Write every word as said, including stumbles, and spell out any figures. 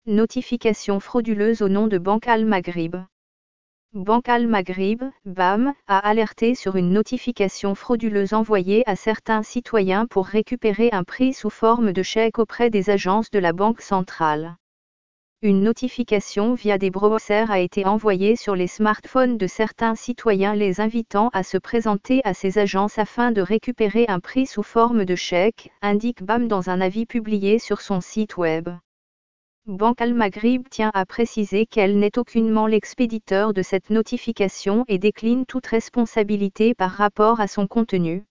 Notification frauduleuse au nom de Banque Al Maghrib. Banque Al Maghrib, B A M, a alerté sur une notification frauduleuse envoyée à certains citoyens pour récupérer un prix sous forme de chèque auprès des agences de la Banque centrale. Une notification via des browsers a été envoyée sur les smartphones de certains citoyens les invitant à se présenter à ces agences afin de récupérer un prix sous forme de chèque, indique B A M dans un avis publié sur son site web. Banque Al Maghrib tient à préciser qu'elle n'est aucunement l'expéditeur de cette notification et décline toute responsabilité par rapport à son contenu.